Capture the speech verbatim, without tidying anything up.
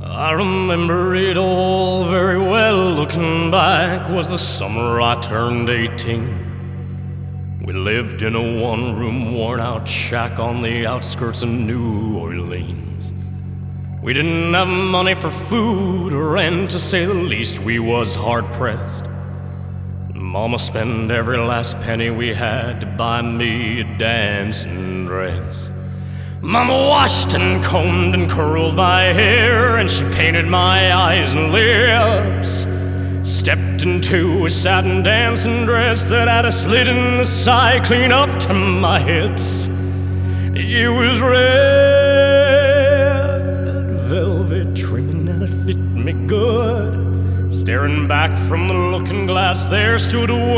I remember it all very well. Looking back, was the summer I turned eighteen. We lived in a one-room, worn-out shack on the outskirts of New Orleans. We didn't have money for food or rent, to say the least. We was hard-pressed. Mama spent every last penny we had to buy me a dancing dress. Mama washed and combed and curled my hair, and she painted my eyes and lips. Stepped into a satin dancing dress that had a slit in the side clean up to my hips. It was red velvet trimming and it fit me good. Staring back from the looking glass, there stood a woman